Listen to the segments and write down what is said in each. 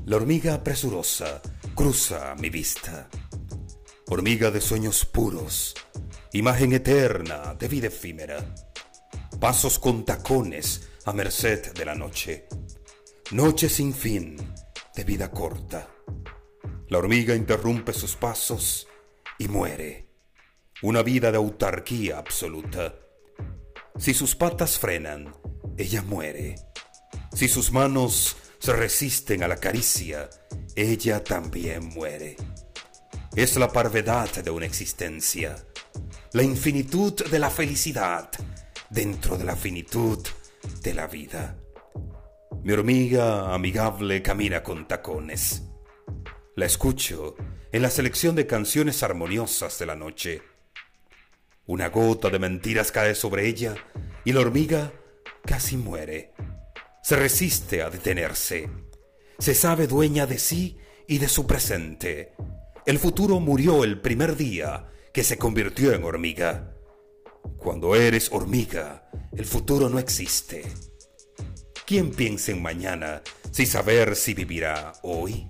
La hormiga presurosa cruza mi vista. Hormiga de sueños puros, imagen eterna de vida efímera. Pasos con tacones a merced de la noche. Noche sin fin de vida corta. La hormiga interrumpe sus pasos y muere. Una vida de autarquía absoluta. Si sus patas frenan, ella muere. Si sus manos se resisten a la caricia, ella también muere. Es la parvedad de una existencia, la infinitud de la felicidad dentro de la finitud de la vida. Mi hormiga amigable camina con tacones. La escucho en la selección de canciones armoniosas de la noche. Una gota de mentiras cae sobre ella y la hormiga casi muere. Se resiste a detenerse. Se sabe dueña de sí y de su presente. El futuro murió el primer día que se convirtió en hormiga. Cuando eres hormiga, el futuro no existe. ¿Quién piensa en mañana sin saber si vivirá hoy?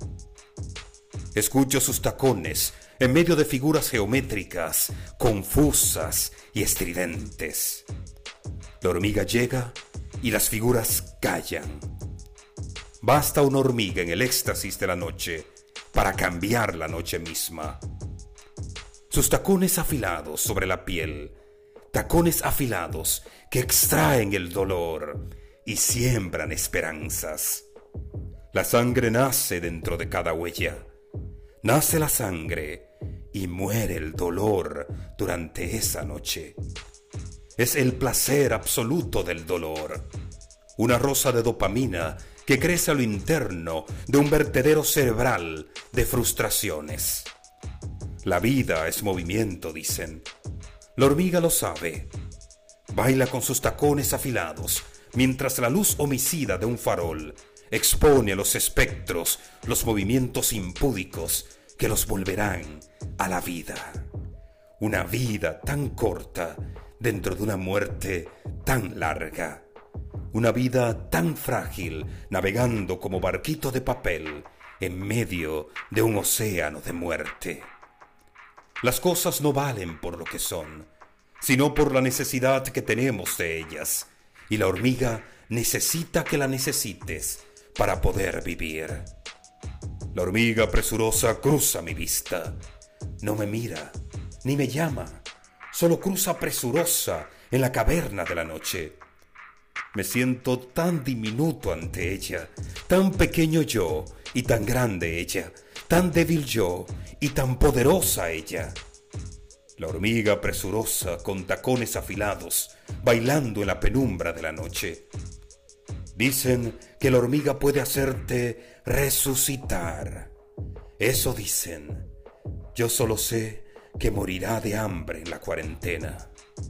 Escucho sus tacones en medio de figuras geométricas, confusas y estridentes. La hormiga llega y las figuras callan. Basta una hormiga en el éxtasis de la noche para cambiar la noche misma. Sus tacones afilados sobre la piel, tacones afilados que extraen el dolor y siembran esperanzas. La sangre nace dentro de cada huella. Nace la sangre y muere el dolor durante esa noche. Es el placer absoluto del dolor. Una rosa de dopamina que crece a lo interno de un vertedero cerebral de frustraciones. La vida es movimiento, dicen. La hormiga lo sabe. Baila con sus tacones afilados mientras la luz homicida de un farol expone a los espectros los movimientos impúdicos que los volverán a la vida. Una vida tan corta dentro de una muerte tan larga. Una vida tan frágil navegando como barquito de papel en medio de un océano de muerte. Las cosas no valen por lo que son, sino por la necesidad que tenemos de ellas. Y la hormiga necesita que la necesites para poder vivir. La hormiga presurosa cruza mi vista. No me mira, ni me llama. Solo cruza presurosa en la caverna de la noche. Me siento tan diminuto ante ella, tan pequeño yo y tan grande ella, tan débil yo y tan poderosa ella. La hormiga presurosa con tacones afilados, bailando en la penumbra de la noche. Dicen que la hormiga puede hacerte resucitar. Eso dicen. Yo solo sé que morirá de hambre en la cuarentena.